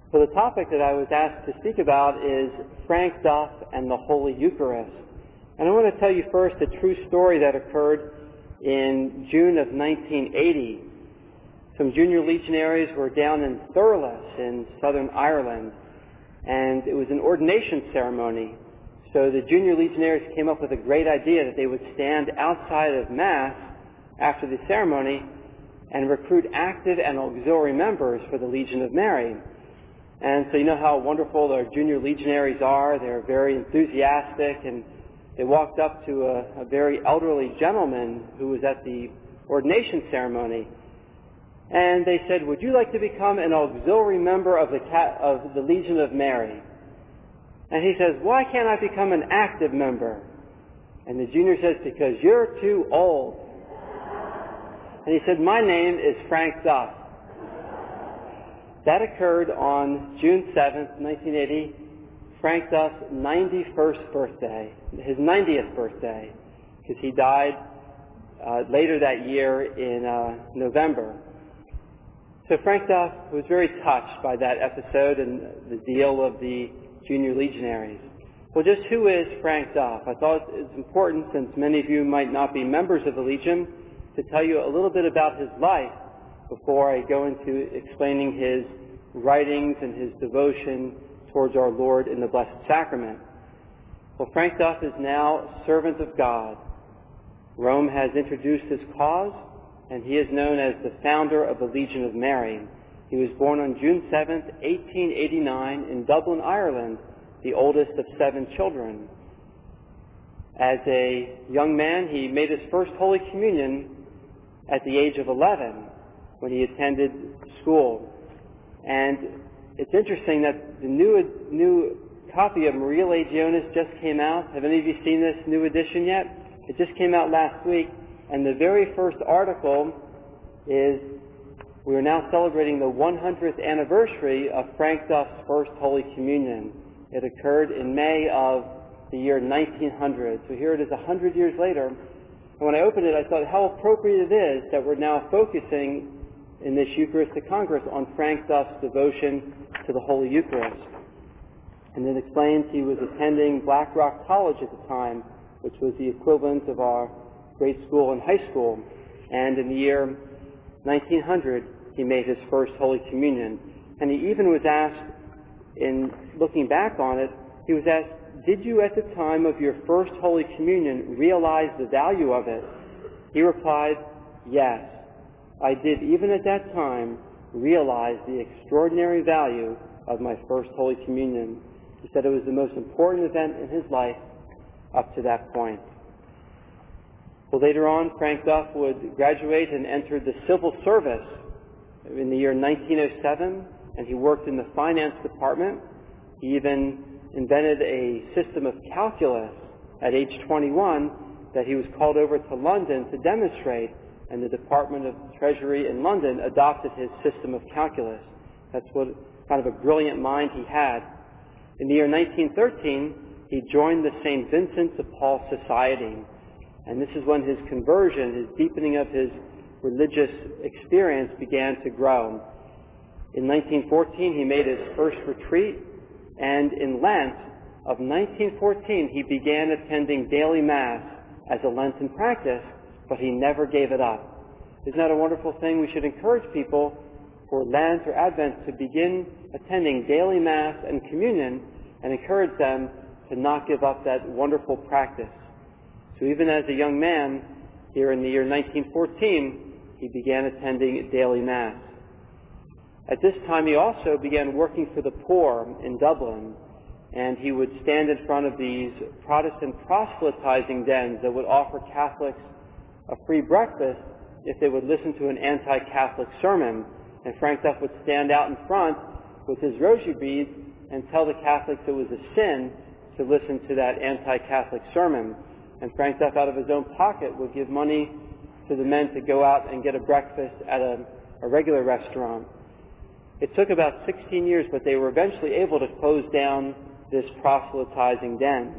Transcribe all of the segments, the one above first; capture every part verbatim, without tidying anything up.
So the topic that I was asked to speak about is Frank Duff and the Holy Eucharist. And I want to tell you first a true story that occurred in June of nineteen eighty. Some junior legionaries were down in Thurles in southern Ireland, and it was an ordination ceremony. So the junior legionaries came up with a great idea that they would stand outside of Mass after the ceremony and recruit active and auxiliary members for the Legion of Mary. And so you know how wonderful our junior legionaries are. They're very enthusiastic, and they walked up to a, a very elderly gentleman who was at the ordination ceremony. And they said, "Would you like to become an auxiliary member of the, of the Legion of Mary?" And he says, "Why can't I become an active member?" And the junior says, "Because you're too old." And he said, "My name is Frank Duff." That occurred on June seventh, nineteen eighty, Frank Duff's ninety-first birthday, his ninetieth birthday, because he died uh, later that year in uh, November. So Frank Duff was very touched by that episode and the deal of the junior legionaries. Well, just who is Frank Duff? I thought it's important, since many of you might not be members of the Legion, to tell you a little bit about his life before I go into explaining his writings and his devotion towards our Lord in the Blessed Sacrament. Well, Frank Duff is now servant of God. Rome has introduced his cause, and he is known as the founder of the Legion of Mary. He was born on June seventh, eighteen eighty-nine in Dublin, Ireland, the oldest of seven children. As a young man, he made his first Holy Communion at the age of eleven when he attended school. And it's interesting that the new new copy of Maria Legionis just came out. Have any of you seen this new edition yet? It just came out last week, and the very first article is, we are now celebrating the one hundredth anniversary of Frank Duff's first Holy Communion. It occurred in May of the year nineteen hundred. So here it is one hundred years later. And when I opened it, I thought how appropriate it is that we're now focusing in this Eucharistic Congress on Frank Duff's devotion to the Holy Eucharist. And it explains he was attending Black Rock College at the time, which was the equivalent of our grade school and high school. And in the year nineteen hundred, he made his first Holy Communion. And he even was asked, in looking back on it, he was asked, "Did you at the time of your first Holy Communion realize the value of it?" He replied, "Yes, I did even at that time realize the extraordinary value of my first Holy Communion." He said it was the most important event in his life up to that point. Well, later on, Frank Duff would graduate and enter the civil service in the year nineteen oh seven, and he worked in the finance department. He even invented a system of calculus at age twenty-one that he was called over to London to demonstrate, and the Department of Treasury in London adopted his system of calculus. That's what kind of a brilliant mind he had. In the year nineteen thirteen, he joined the Saint Vincent de Paul Society, and this is when his conversion, his deepening of his religious experience began to grow. In nineteen fourteen, he made his first retreat, and in Lent of nineteen fourteen, he began attending daily Mass as a Lenten practice, but he never gave it up. Isn't that a wonderful thing? We should encourage people for Lent or Advent to begin attending daily Mass and communion, and encourage them to not give up that wonderful practice. So even as a young man, here in the year nineteen fourteen, he began attending daily Mass. At this time, he also began working for the poor in Dublin, and he would stand in front of these Protestant proselytizing dens that would offer Catholics a free breakfast if they would listen to an anti-Catholic sermon. And Frank Duff would stand out in front with his rosary beads and tell the Catholics it was a sin to listen to that anti-Catholic sermon. And Frank Duff, out of his own pocket, would give money to the men to go out and get a breakfast at a, a regular restaurant. It took about sixteen years, but they were eventually able to close down this proselytizing den.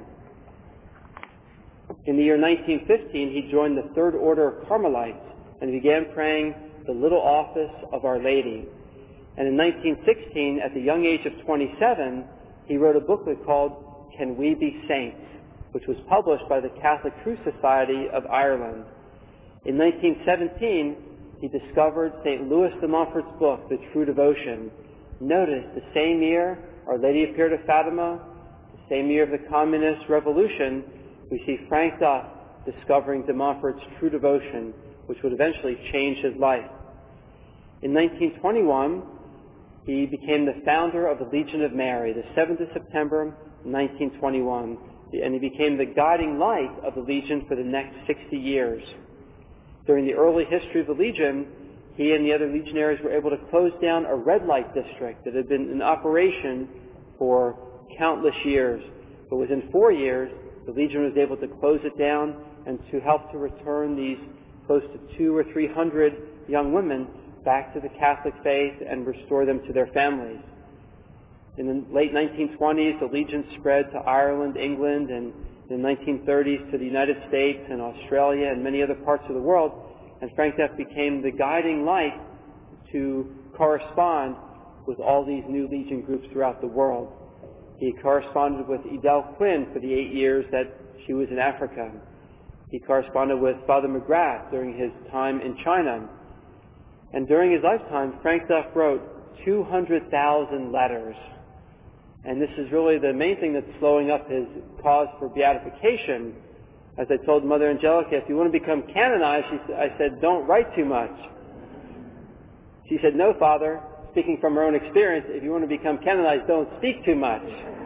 In the year nineteen fifteen, he joined the Third Order of Carmelites and began praying the Little Office of Our Lady. And in nineteen sixteen, at the young age of twenty-seven, he wrote a booklet called Can We Be Saints?, which was published by the Catholic Truth Society of Ireland. In nineteen seventeen, he discovered Saint Louis de Montfort's book, The True Devotion. Notice, the same year Our Lady appeared at Fatima, the same year of the Communist Revolution, we see Frank Duff discovering de Montfort's True Devotion, which would eventually change his life. In nineteen twenty-one, he became the founder of the Legion of Mary, the seventh of September, nineteen twenty-one, and he became the guiding light of the Legion for the next sixty years. During the early history of the Legion, he and the other legionaries were able to close down a red light district that had been in operation for countless years. But within four years, the Legion was able to close it down and to help to return these close to two or three hundred young women back to the Catholic faith and restore them to their families. In the late nineteen twenties, the Legion spread to Ireland, England, and in the nineteen thirties to the United States and Australia and many other parts of the world, and Frank Duff became the guiding light to correspond with all these new Legion groups throughout the world. He corresponded with Edel Quinn for the eight years that she was in Africa. He corresponded with Father McGrath during his time in China. And during his lifetime, Frank Duff wrote two hundred thousand letters. And this is really the main thing that's slowing up his cause for beatification. As I told Mother Angelica, if you want to become canonized, she, I said, don't write too much. She said, no, Father, speaking from her own experience, if you want to become canonized, don't speak too much.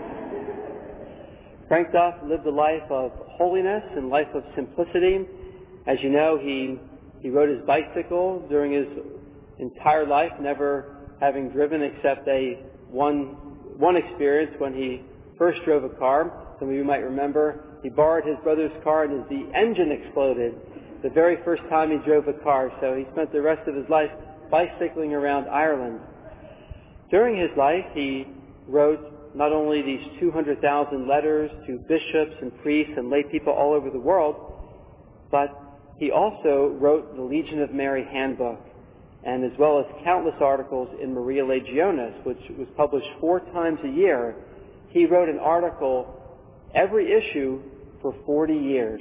Frank Duff lived a life of holiness and life of simplicity. As you know, he, he rode his bicycle during his entire life, never having driven except a one, one experience when he first drove a car. Some of you might remember he borrowed his brother's car and the engine exploded the very first time he drove a car. So he spent the rest of his life bicycling around Ireland. During his life, he wrote not only these two hundred thousand letters to bishops and priests and lay people all over the world, but he also wrote the Legion of Mary Handbook, and as well as countless articles in Maria Legionis, which was published four times a year. He wrote an article every issue for forty years.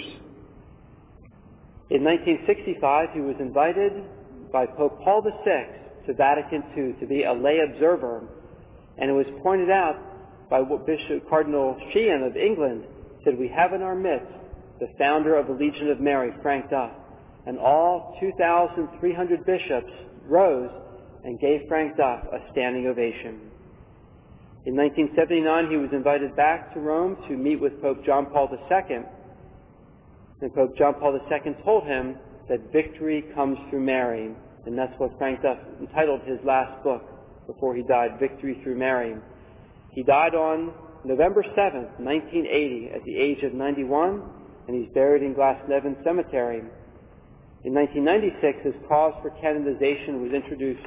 In nineteen sixty-five, he was invited by Pope Paul the Sixth to Vatican Two to be a lay observer, and it was pointed out by what Bishop Cardinal Sheehan of England said, we have in our midst the founder of the Legion of Mary, Frank Duff, and all two thousand three hundred bishops rose and gave Frank Duff a standing ovation. In nineteen seventy-nine, he was invited back to Rome to meet with Pope John Paul the Second, and Pope John Paul the Second told him that victory comes through Mary, and that's what Frank Duff entitled his last book before he died, Victory Through Mary. He died on November seventh, nineteen eighty, at the age of ninety-one, and he's buried in Glasnevin Cemetery. In nineteen ninety-six, his cause for canonization was introduced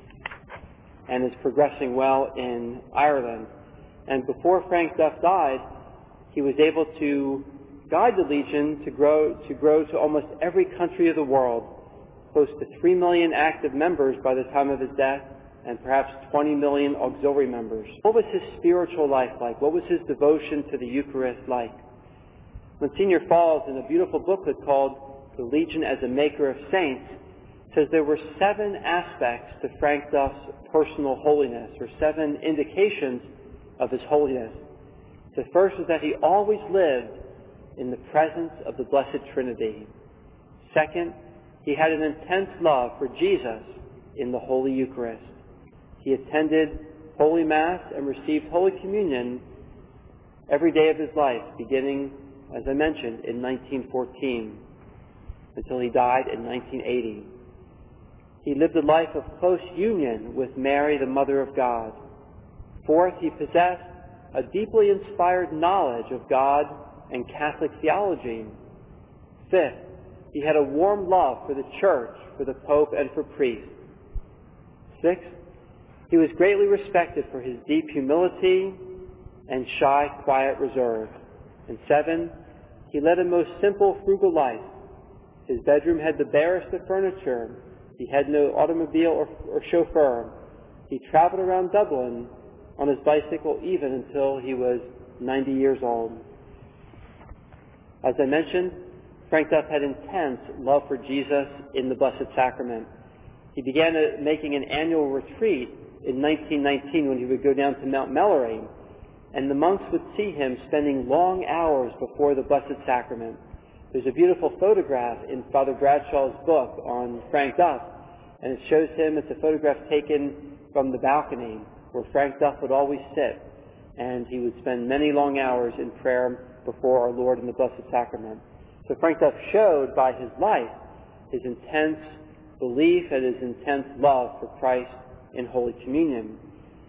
and is progressing well in Ireland. And before Frank Duff died, he was able to guide the Legion to grow to grow to almost every country of the world, close to three million active members by the time of his death, and perhaps twenty million auxiliary members. What was his spiritual life like? What was his devotion to the Eucharist like? Monsignor Falls, in a beautiful booklet called The Legion as a Maker of Saints, says there were seven aspects to Frank Duff's personal holiness, or seven indications of his holiness. The first was that he always lived in the presence of the Blessed Trinity. Second, he had an intense love for Jesus in the Holy Eucharist. He attended Holy Mass and received Holy Communion every day of his life, beginning, as I mentioned, in nineteen fourteen, until he died in nineteen eighty. He lived a life of close union with Mary, the Mother of God. Fourth, he possessed a deeply inspired knowledge of God and Catholic theology. Fifth, he had a warm love for the Church, for the Pope, and for priests. Sixth, he was greatly respected for his deep humility and shy, quiet reserve. And seven, he led a most simple, frugal life. His bedroom had the barest of furniture. He had no automobile or, or chauffeur. He traveled around Dublin on his bicycle even until he was ninety years old. As I mentioned, Frank Duff had intense love for Jesus in the Blessed Sacrament. He began a, making an annual retreat in nineteen nineteen when he would go down to Mount Melleray, and the monks would see him spending long hours before the Blessed Sacrament. There's a beautiful photograph in Father Bradshaw's book on Frank Duff, and it shows him, it's a photograph taken from the balcony where Frank Duff would always sit, and he would spend many long hours in prayer before our Lord in the Blessed Sacrament. So Frank Duff showed by his life his intense belief and his intense love for Christ in Holy Communion.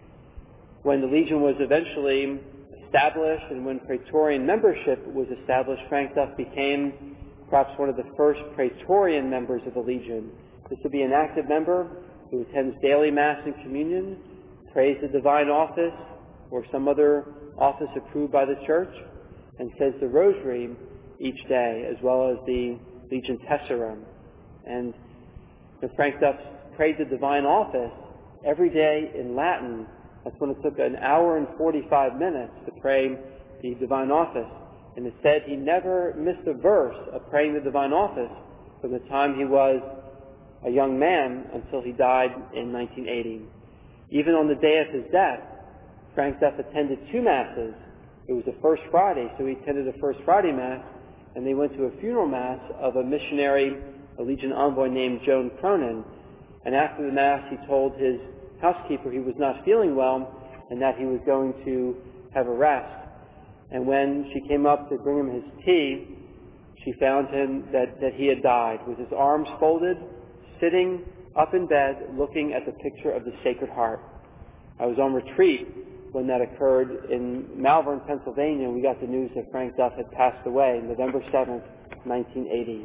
When the Legion was eventually established and when Praetorian membership was established, Frank Duff became perhaps one of the first Praetorian members of the Legion. This would be an active member who attends daily Mass and Communion, prays the Divine Office or some other office approved by the Church, and says the Rosary each day, as well as the Legion Tessera. And when Frank Duff prayed the Divine Office every day in Latin, that's when it took an hour and forty-five minutes to pray the Divine Office. And it said he never missed a verse of praying the Divine Office from the time he was a young man until he died in nineteen eighty. Even on the day of his death, Frank Duff attended two Masses. It was the First Friday, so he attended the First Friday Mass, and they went to a funeral Mass of a missionary, a Legion envoy named Joan Cronin. And after the Mass, he told his housekeeper he was not feeling well and that he was going to have a rest. And when she came up to bring him his tea, she found him that, that he had died, with his arms folded, sitting up in bed, looking at the picture of the Sacred Heart. I was on retreat when that occurred in Malvern, Pennsylvania, and we got the news that Frank Duff had passed away November seventh, nineteen eighty.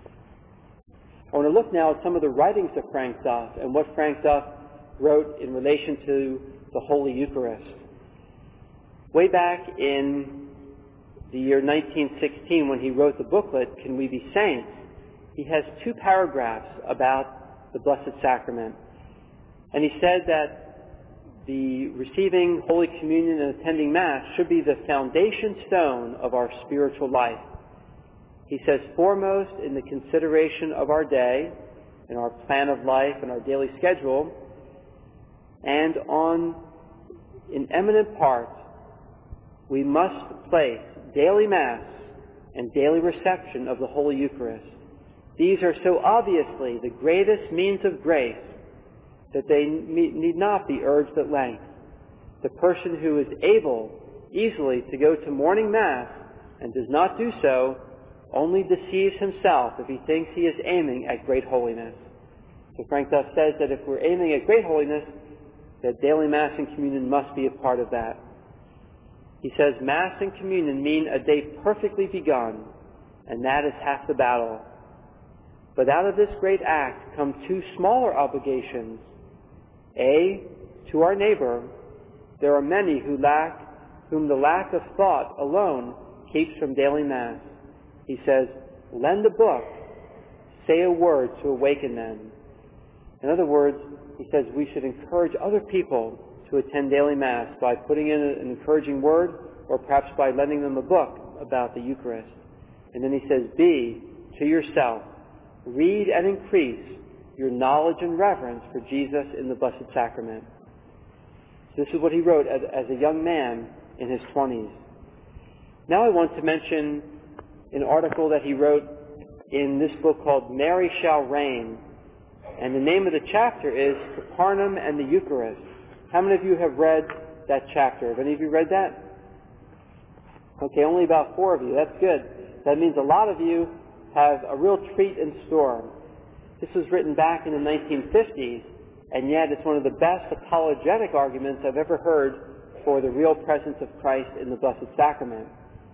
I want to look now at some of the writings of Frank Duff and what Frank Duff wrote in relation to the Holy Eucharist. Way back in the year nineteen sixteen, when he wrote the booklet, Can We Be Saints?, he has two paragraphs about the Blessed Sacrament. And he said that the receiving Holy Communion and attending Mass should be the foundation stone of our spiritual life. He says, foremost in the consideration of our day, in our plan of life and our daily schedule, and on, in eminent part, we must place daily Mass and daily reception of the Holy Eucharist. These are so obviously the greatest means of grace that they need not be urged at length. The person who is able easily to go to morning Mass and does not do so only deceives himself if he thinks he is aiming at great holiness. So Frank Duff says that if we're aiming at great holiness, that daily Mass and Communion must be a part of that. He says, Mass and Communion mean a day perfectly begun, and that is half the battle. But out of this great act come two smaller obligations. A, to our neighbor, there are many who lack, whom the lack of thought alone keeps from daily Mass. He says, lend a book, say a word to awaken them. In other words, he says we should encourage other people to attend daily Mass by putting in an encouraging word or perhaps by lending them a book about the Eucharist. And then he says, B, to yourself, read and increase your knowledge and reverence for Jesus in the Blessed Sacrament. This is what he wrote as, as a young man in his twenties. Now I want to mention an article that he wrote in this book called Mary Shall Reign. And the name of the chapter is Capernaum and the Eucharist. How many of you have read that chapter? Have any of you read that? Okay, only about four of you. That's good. That means a lot of you have a real treat in store. This was written back in the nineteen fifties, and yet it's one of the best apologetic arguments I've ever heard for the real presence of Christ in the Blessed Sacrament.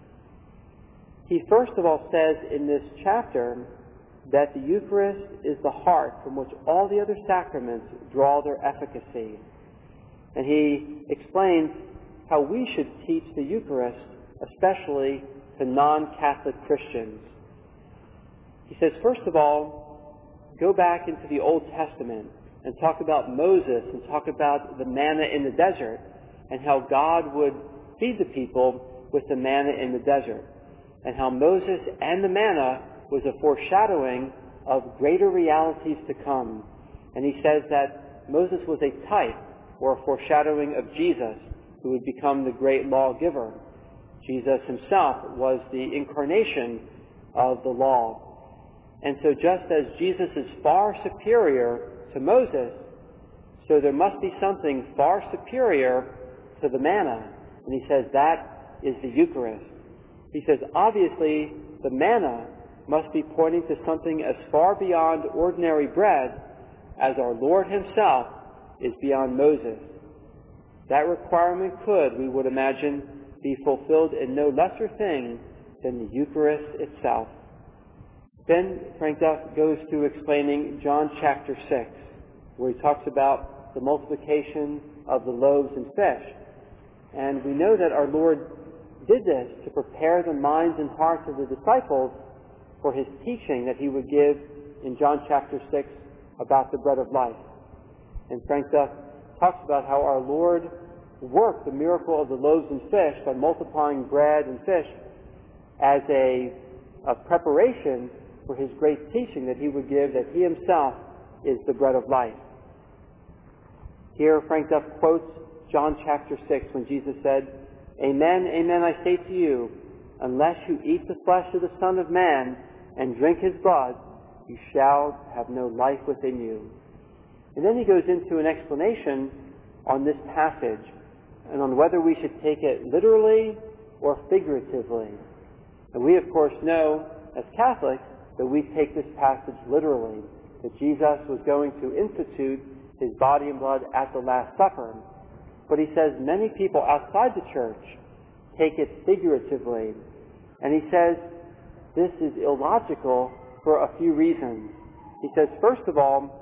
He first of all says in this chapter that the Eucharist is the heart from which all the other sacraments draw their efficacy. And he explains how we should teach the Eucharist, especially to non-Catholic Christians. He says, first of all, go back into the Old Testament and talk about Moses and talk about the manna in the desert and how God would feed the people with the manna in the desert, and how Moses and the manna was a foreshadowing of greater realities to come. And he says that Moses was a type or a foreshadowing of Jesus, who would become the great lawgiver. Jesus himself was the incarnation of the law. And so just as Jesus is far superior to Moses, so there must be something far superior to the manna. And he says that is the Eucharist. He says obviously the manna must be pointing to something as far beyond ordinary bread as our Lord himself is beyond Moses. That requirement could, we would imagine, be fulfilled in no lesser thing than the Eucharist itself. Then Frank Duff goes to explaining John chapter six, where he talks about the multiplication of the loaves and fish. And we know that our Lord did this to prepare the minds and hearts of the disciples for his teaching that he would give in John chapter six about the bread of life. And Frank Duff talks about how our Lord worked the miracle of the loaves and fish by multiplying bread and fish as a, a preparation for his great teaching that he would give, that he himself is the bread of life. Here Frank Duff quotes John chapter six when Jesus said, "Amen, amen, I say to you, unless you eat the flesh of the Son of Man and drink his blood, you shall have no life within you." And then he goes into an explanation on this passage and on whether we should take it literally or figuratively. And we, of course, know as Catholics that we take this passage literally, that Jesus was going to institute his body and blood at the Last Supper. But he says many people outside the church take it figuratively. And he says this is illogical for a few reasons. He says, first of all,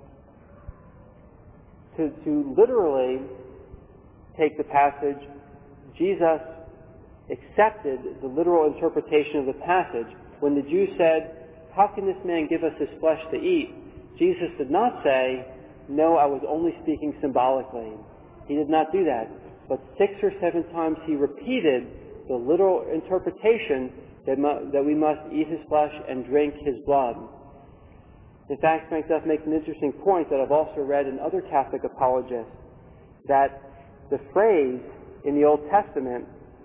to, to literally take the passage, Jesus accepted the literal interpretation of the passage. When the Jews said, "How can this man give us his flesh to eat?" Jesus did not say, "No, I was only speaking symbolically." He did not do that. But six or seven times he repeated the literal interpretation that, mu- that we must eat his flesh and drink his blood. In fact, Frank Duff makes an interesting point that I've also read in other Catholic apologists, that the phrase in the Old Testament,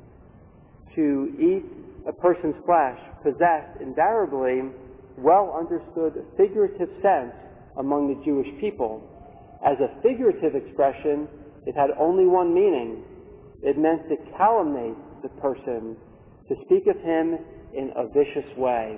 to eat a person's flesh, possessed invariably well understood figurative sense among the Jewish people. As a figurative expression, it had only one meaning. It meant to calumniate the person, to speak of him in a vicious way.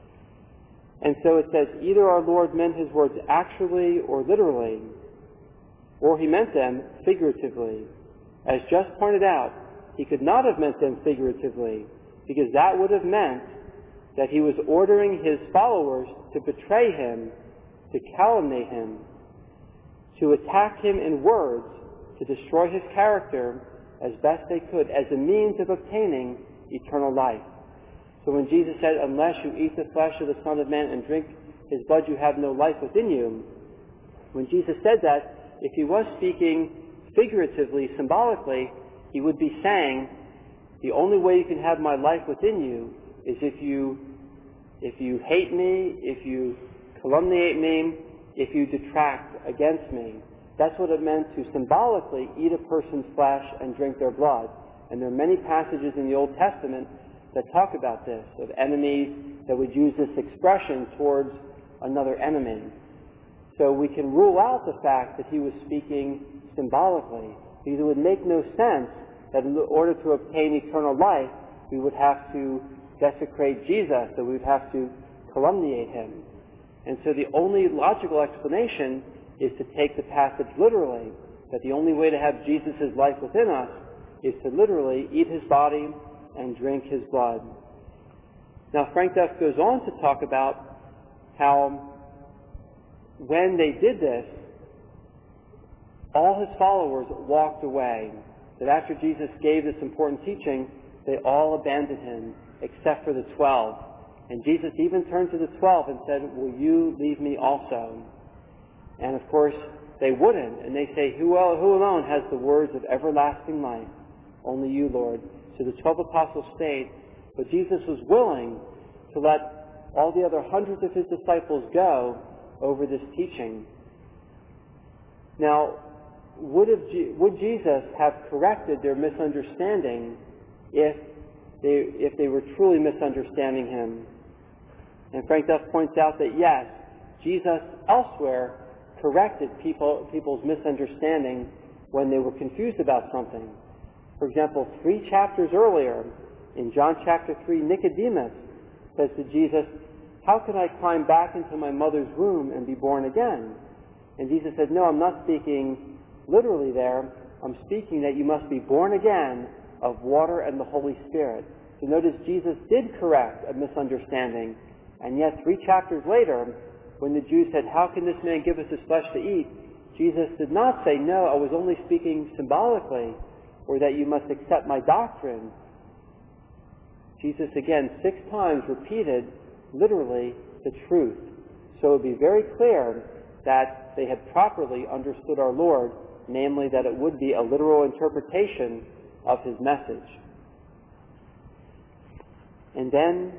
And so it says either our Lord meant his words actually or literally, or he meant them figuratively. As just pointed out, he could not have meant them figuratively, because that would have meant that he was ordering his followers to betray him, to calumniate him, to attack him in words, to destroy his character as best they could, as a means of obtaining eternal life. So when Jesus said, "Unless you eat the flesh of the Son of Man and drink his blood, you have no life within you," when Jesus said that, if he was speaking figuratively, symbolically, he would be saying, the only way you can have my life within you is if you, if you hate me, if you calumniate me, if you detract against me. That's what it meant to symbolically eat a person's flesh and drink their blood. And there are many passages in the Old Testament that talk about this, of enemies that would use this expression towards another enemy. So we can rule out the fact that he was speaking symbolically, because it would make no sense that in order to obtain eternal life, we would have to desecrate Jesus, that we would have to calumniate him. And so the only logical explanation is to take the passage literally, that the only way to have Jesus' life within us is to literally eat his body and drink his blood. Now Frank Duff goes on to talk about how when they did this, all his followers walked away. That after Jesus gave this important teaching, they all abandoned him, except for the twelve. And Jesus even turned to the twelve and said, "Will you leave me also?" And of course, they wouldn't. And they say, who, el- who alone has the words of everlasting life? Only you, Lord. So the twelve apostles stayed, but Jesus was willing to let all the other hundreds of his disciples go over this teaching. Now, would, have, would Jesus have corrected their misunderstanding if they, if they were truly misunderstanding him? And Frank Duff points out that yes, Jesus elsewhere corrected people, people's misunderstanding when they were confused about something. For example, three chapters earlier, in John chapter three, Nicodemus says to Jesus, how can I climb back into my mother's womb and be born again? And Jesus said, no, I'm not speaking literally there. I'm speaking that you must be born again of water and the Holy Spirit. So notice Jesus did correct a misunderstanding. And yet three chapters later, when the Jews said, how can this man give us his flesh to eat? Jesus did not say, no, I was only speaking symbolically, or that you must accept my doctrine. Jesus again six times repeated literally the truth. So it would be very clear that they had properly understood our Lord, namely that it would be a literal interpretation of his message. And then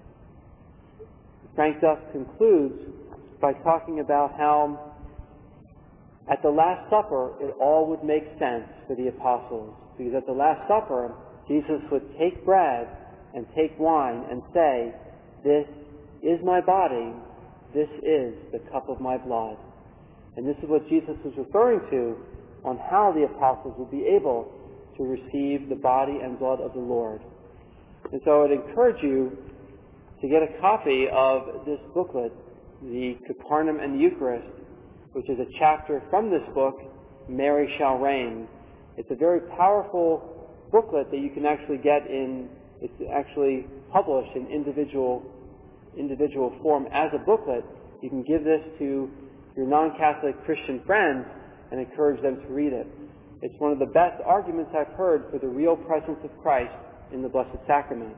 Frank Duff concludes by talking about how at the Last Supper it all would make sense for the apostles. Because at the Last Supper, Jesus would take bread and take wine and say, this is my body, this is the cup of my blood. And this is what Jesus was referring to on how the apostles would be able to receive the body and blood of the Lord. And so I would encourage you to get a copy of this booklet, the Capernaum and the Eucharist, which is a chapter from this book, Mary Shall Reign. It's a very powerful booklet that you can actually get in, it's actually published in individual, individual form as a booklet. You can give this to your non-Catholic Christian friends and encourage them to read it. It's one of the best arguments I've heard for the real presence of Christ in the Blessed Sacrament.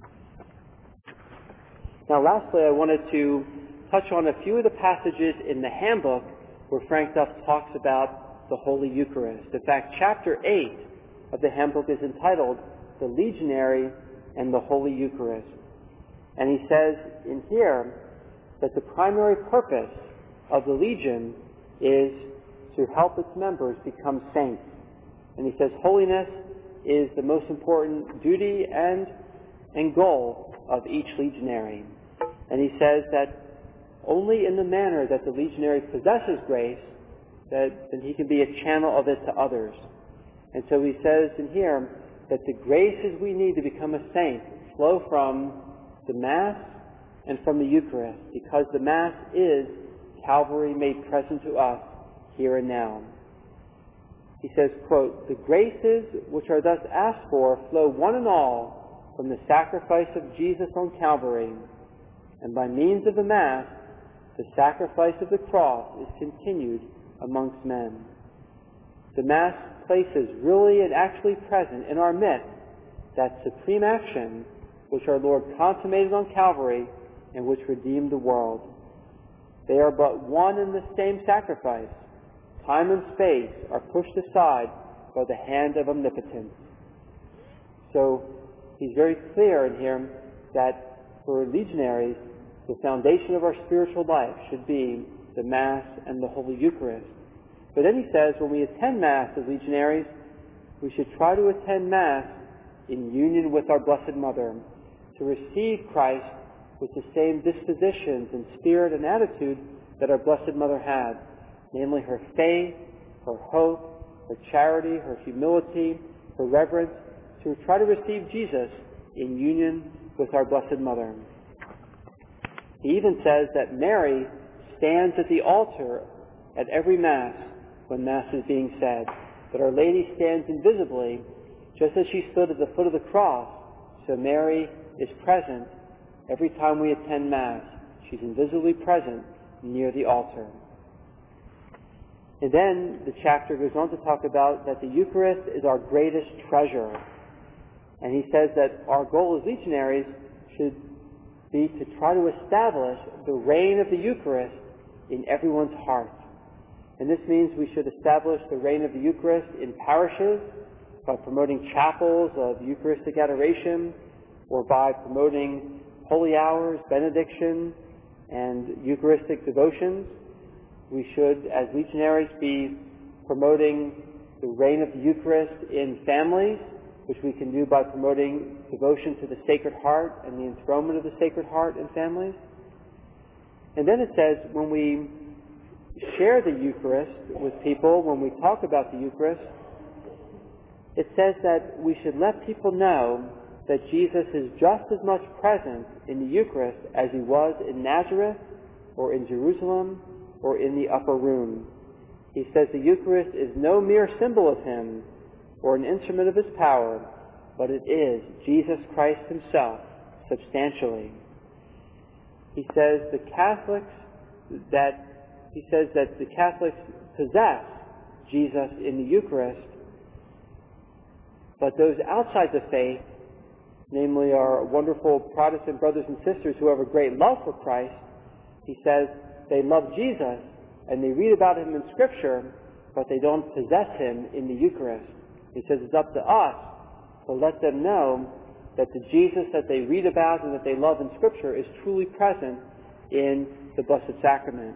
Now lastly, I wanted to touch on a few of the passages in the handbook where Frank Duff talks about the Holy Eucharist. In fact, chapter eight of the handbook is entitled The Legionary and the Holy Eucharist. And he says in here that the primary purpose of the Legion is to help its members become saints. And he says holiness is the most important duty and, and goal of each legionary. And he says that only in the manner that the legionary possesses grace, that, that he can be a channel of it to others. And so he says in here that the graces we need to become a saint flow from the Mass and from the Eucharist, because the Mass is Calvary made present to us here and now. He says, quote, the graces which are thus asked for flow one and all from the sacrifice of Jesus on Calvary, and by means of the Mass, the sacrifice of the cross is continued amongst men. The Mass places really and actually present in our midst that supreme action which our Lord consummated on Calvary and which redeemed the world. They are but one and the same sacrifice. Time and space are pushed aside by the hand of omnipotence. So he's very clear in here that for legionaries, the foundation of our spiritual life should be the Mass and the Holy Eucharist. But then he says when we attend Mass as legionaries, we should try to attend Mass in union with our Blessed Mother, to receive Christ with the same dispositions and spirit and attitude that our Blessed Mother had, namely her faith, her hope, her charity, her humility, her reverence, to try to receive Jesus in union with our Blessed Mother. He even says that Mary stands at the altar at every Mass when Mass is being said, that Our Lady stands invisibly, just as she stood at the foot of the cross, so Mary is present every time we attend Mass. She's invisibly present near the altar. And then the chapter goes on to talk about that the Eucharist is our greatest treasure. And he says that our goal as legionaries should be to try to establish the reign of the Eucharist in everyone's heart. And this means we should establish the reign of the Eucharist in parishes by promoting chapels of Eucharistic adoration, or by promoting holy hours, benediction, and Eucharistic devotions. We should, as legionaries, be promoting the reign of the Eucharist in families, which we can do by promoting devotion to the Sacred Heart and the enthronement of the Sacred Heart in families. And then it says, when we share the Eucharist with people, when we talk about the Eucharist, it says that we should let people know that Jesus is just as much present in the Eucharist as he was in Nazareth or in Jerusalem or in the upper room. He says the Eucharist is no mere symbol of him or an instrument of his power, but it is Jesus Christ himself substantially. He says the Catholics that he says that the Catholics possess Jesus in the Eucharist, but those outside the faith, namely our wonderful Protestant brothers and sisters who have a great love for Christ, he says they love Jesus and they read about him in Scripture, but they don't possess him in the Eucharist. He says it's up to us to let them know that the Jesus that they read about and that they love in Scripture is truly present in the Blessed Sacrament.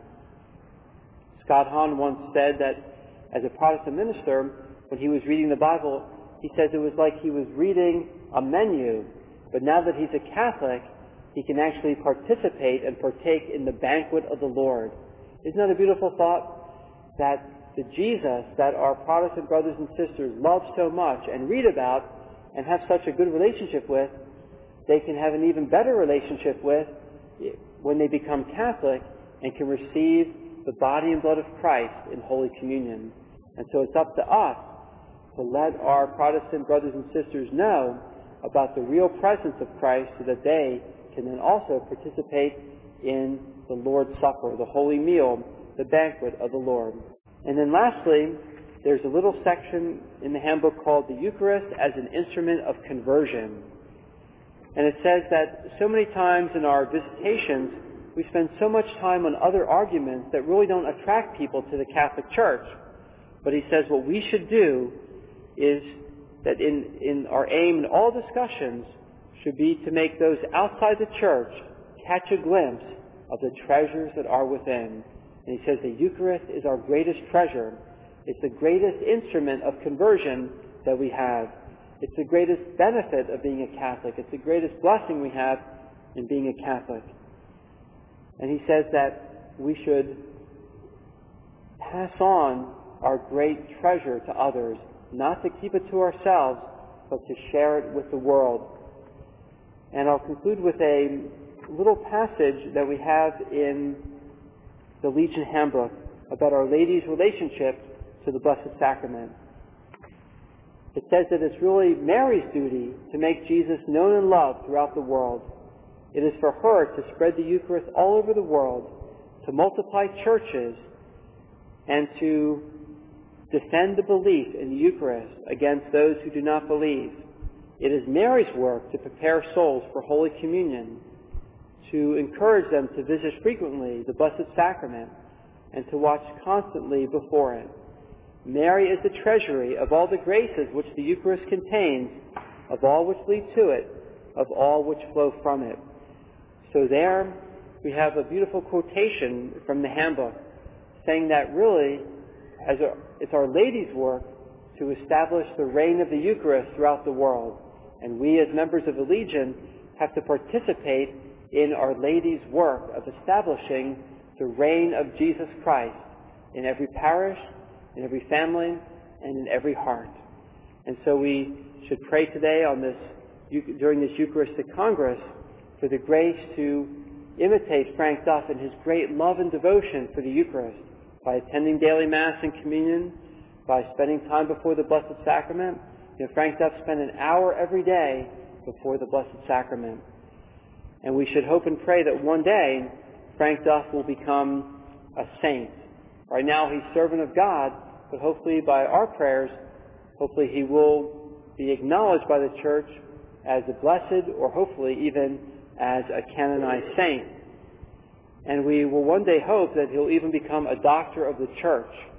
Scott Hahn once said that as a Protestant minister, when he was reading the Bible, he says it was like he was reading a menu, but now that he's a Catholic, he can actually participate and partake in the banquet of the Lord. Isn't that a beautiful thought? That the Jesus that our Protestant brothers and sisters love so much and read about and have such a good relationship with, they can have an even better relationship with when they become Catholic and can receive the body and blood of Christ in Holy Communion. And so it's up to us to let our Protestant brothers and sisters know about the real presence of Christ so that they can then also participate in the Lord's Supper, the holy meal, the banquet of the Lord. And then lastly, there's a little section in the handbook called the Eucharist as an instrument of conversion. And it says that so many times in our visitations, we spend so much time on other arguments that really don't attract people to the Catholic Church. But he says what we should do is that in, in our aim in all discussions should be to make those outside the Church catch a glimpse of the treasures that are within. And he says the Eucharist is our greatest treasure. It's the greatest instrument of conversion that we have. It's the greatest benefit of being a Catholic. It's the greatest blessing we have in being a Catholic. And he says that we should pass on our great treasure to others, not to keep it to ourselves, but to share it with the world. And I'll conclude with a little passage that we have in the Legion Handbook about Our Lady's relationship to the Blessed Sacrament. It says that it's really Mary's duty to make Jesus known and loved throughout the world. It is for her to spread the Eucharist all over the world, to multiply churches, and to defend the belief in the Eucharist against those who do not believe. It is Mary's work to prepare souls for Holy Communion, to encourage them to visit frequently the Blessed Sacrament, and to watch constantly before it. Mary is the treasury of all the graces which the Eucharist contains, of all which lead to it, of all which flow from it. So there we have a beautiful quotation from the handbook saying that really as a, it's Our Lady's work to establish the reign of the Eucharist throughout the world. And we as members of the Legion have to participate in Our Lady's work of establishing the reign of Jesus Christ in every parish, in every family, and in every heart. And so we should pray today on this, during this Eucharistic Congress, for the grace to imitate Frank Duff in his great love and devotion for the Eucharist by attending daily Mass and Communion, by spending time before the Blessed Sacrament. You know, Frank Duff spent an hour every day before the Blessed Sacrament. And we should hope and pray that one day Frank Duff will become a saint. Right now he's servant of God, but hopefully by our prayers, hopefully he will be acknowledged by the Church as a blessed, or hopefully even as a canonized saint. And we will one day hope that he'll even become a doctor of the Church,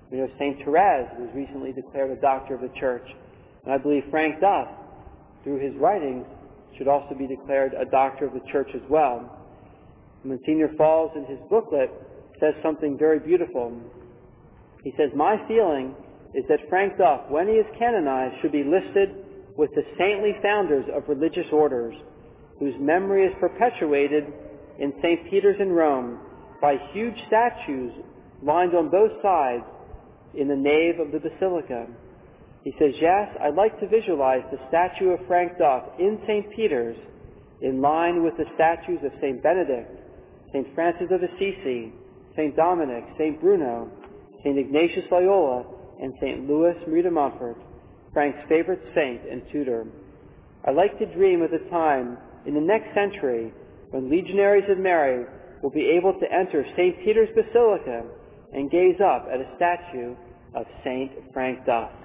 We know Saint Therese was recently declared a doctor of the Church. And I believe Frank Duff, through his writings, should also be declared a doctor of the Church as well. Monsignor Falls, in his booklet, says something very beautiful. He says, "My feeling is that Frank Duff, when he is canonized, should be listed with the saintly founders of religious orders, whose memory is perpetuated in Saint Peter's in Rome by huge statues lined on both sides in the nave of the basilica." He says, "Yes, I'd like to visualize the statue of Frank Duff in Saint Peter's in line with the statues of Saint Benedict, Saint Francis of Assisi, Saint Dominic, Saint Bruno, Saint Ignatius Loyola, and Saint Louis Marie de Montfort, Frank's favorite saint and tutor. I like to dream of the time in the next century when legionaries of Mary will be able to enter Saint Peter's Basilica and gaze up at a statue of Saint Frank Duff."